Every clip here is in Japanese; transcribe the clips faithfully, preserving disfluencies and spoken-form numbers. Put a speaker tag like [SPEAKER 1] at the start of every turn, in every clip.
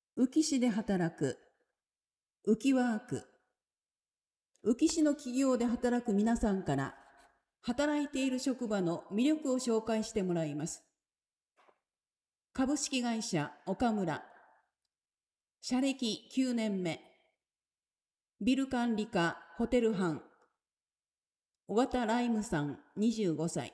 [SPEAKER 1] 宇城市で働く、ウキワーク。宇城市の企業で働く皆さんから、働いている職場の魅力を紹介してもらいます。株式会社岡村。社歴きゅうねんめ。ビル管理課ホテル班。小形ライムさんにじゅうごさい。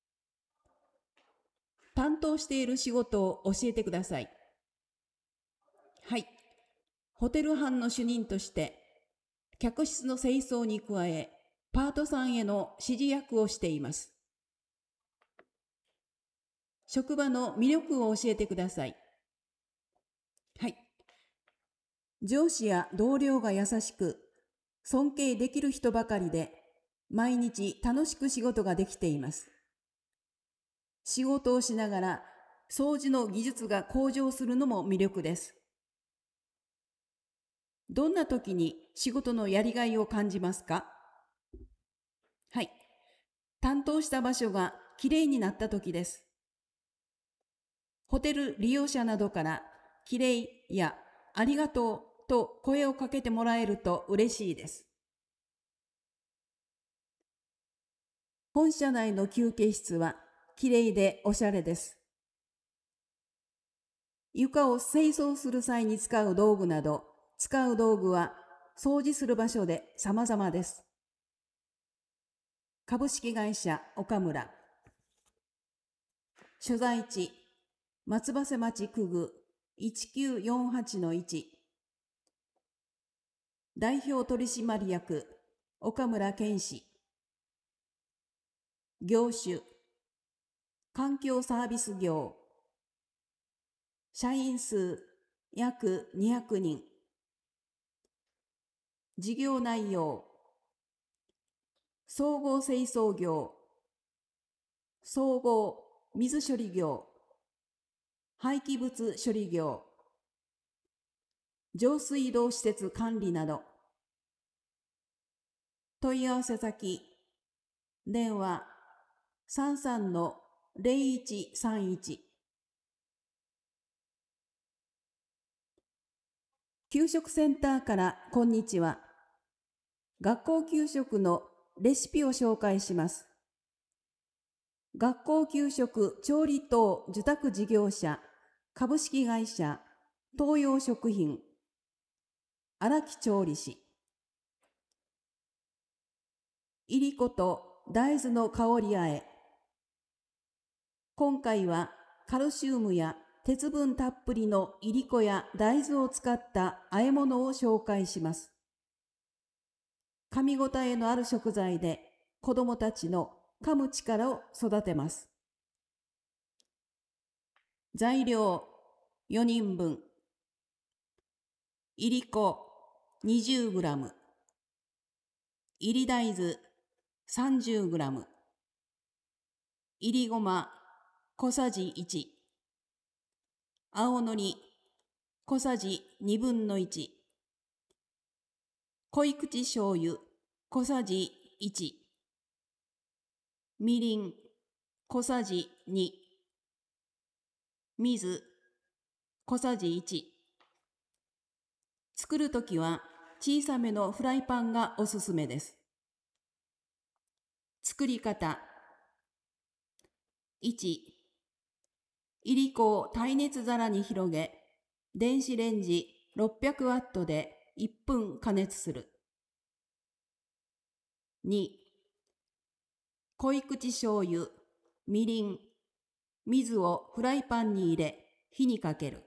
[SPEAKER 1] 担当している仕事を教えてください。はい。ホテル班の主任として、客室の清掃に加え、パートさんへの指示役をしています。職場の魅力を教えてください。はい。上司や同僚が優しく、尊敬できる人ばかりで、毎日楽しく仕事ができています。仕事をしながら、掃除の技術が向上するのも魅力です。どんな時に仕事のやりがいを感じますか？はい。担当した場所がきれいになった時です。ホテル利用者などからきれいやありがとうと声をかけてもらえると嬉しいです。本社内の休憩室はきれいでおしゃれです。床を清掃する際に使う道具など、使う道具は掃除する場所で様々です。株式会社岡村。所在地、松葉瀬町区具いちきゅうよんはちのいち。代表取締役、岡村健志。業種、環境サービス業。社員数、約にひゃくにん。事業内容、総合清掃業、総合水処理業、廃棄物処理業、上水道施設管理など。問い合わせ先、電話 さんさんのゼロいちさんいち。給食センターからこんにちは。学校給食のレシピを紹介します。学校給食調理等受託事業者株式会社東洋食品荒木調理師。いりこと大豆の香りあえ。今回はカルシウムや鉄分たっぷりのいりこや大豆を使った和え物を紹介します。噛み応えのある食材で子どもたちの噛む力を育てます。材料よにんぶん。いりこ にじゅうグラム。いり大豆 さんじゅうグラム。いりごま小さじいち。青のり小さじにぶんのいち。濃い口醤油小さじいち。みりん小さじに。水小さじいち。作るときは小さめのフライパンがおすすめです。作り方。いち. いりこを耐熱皿に広げ、電子レンジろっぴゃくワットでいっぷん加熱する。に. 濃い口醤油、みりん、水をフライパンに入れ、火にかける。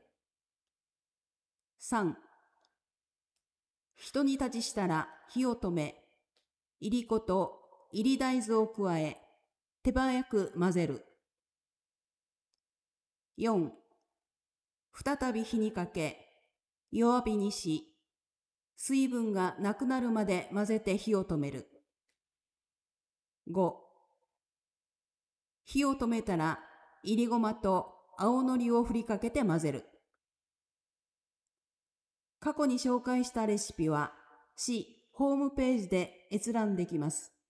[SPEAKER 1] さん. ひと煮立ちしたら火を止め、いりこといり大豆を加え、手早く混ぜる。よん. 再び火にかけ、弱火にし、水分がなくなるまで混ぜて火を止める。ご. 火を止めたら、いりごまと青のりを振りかけて混ぜる。過去に紹介したレシピは、市ホームページで閲覧できます。